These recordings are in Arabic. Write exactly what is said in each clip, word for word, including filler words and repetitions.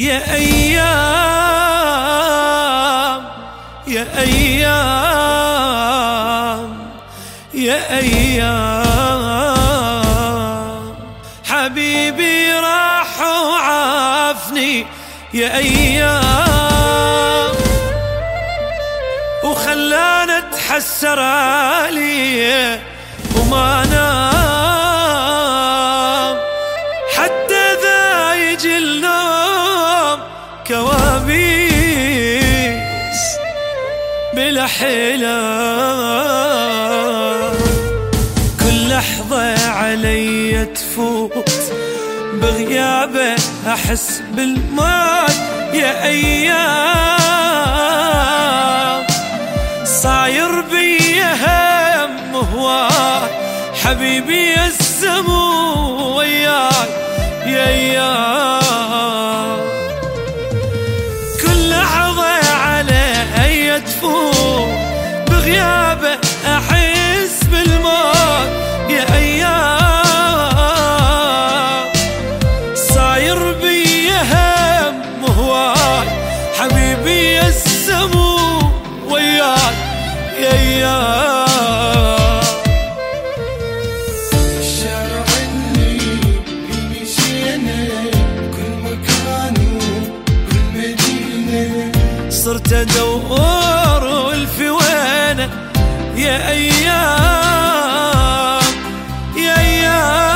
يا أيام يا أيام يا أيام حبيبي راح وعافني يا أيام وخلانا اتحسر عليه وما نام حتى ذا يجي النوم كوابيس بلا حيلة كل لحظة علي تفوت بغيابه أحس بالموت يا أيام صاير بي هم هواي حبيبي السمو وياي يا أيام كل لحظة علي تفوت بغيابه أحس بالموت يا أيام صاير بي هم هواي حبيبي السمو وياي يا أيام الشارع اللي مشينا كل مكان وكل مدينة صرت أدور والفي وينه يا أيام يا أيام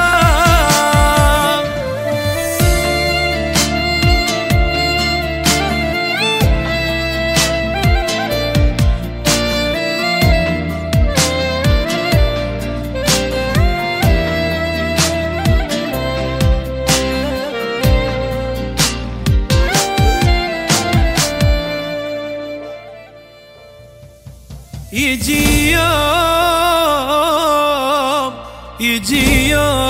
يجي يوم يجي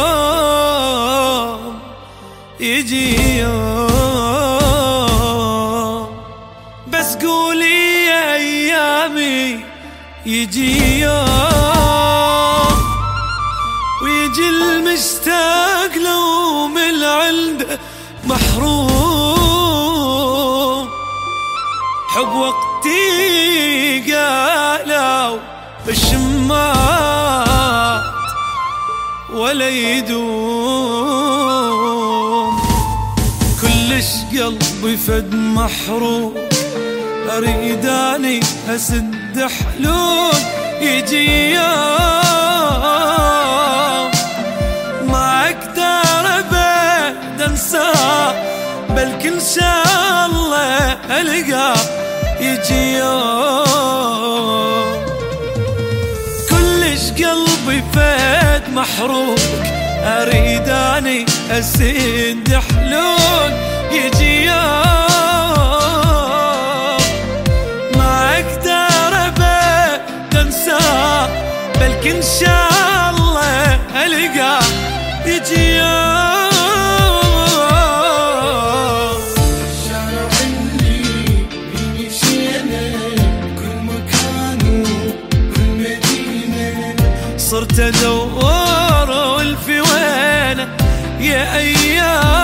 يوم يجي يوم بس قولي يا أيامي يجي يوم ويجي المشتاق لو من عنده محروم حب وقتي قالوا بالشمات ولا يدوم كلش قلبي فد محروم أريد أني أسد حلول يجي يوم ما أقدر أبد أنساه بل كل شاء الله ألقاه يجي يوم كلش قلبي فات محروق أريد أني أسد حلول يجي يوم ما أقدر أبد أنساه بل إن شاء الله ألقاه يجي يوم صرت ادور والفي وينه يا ايام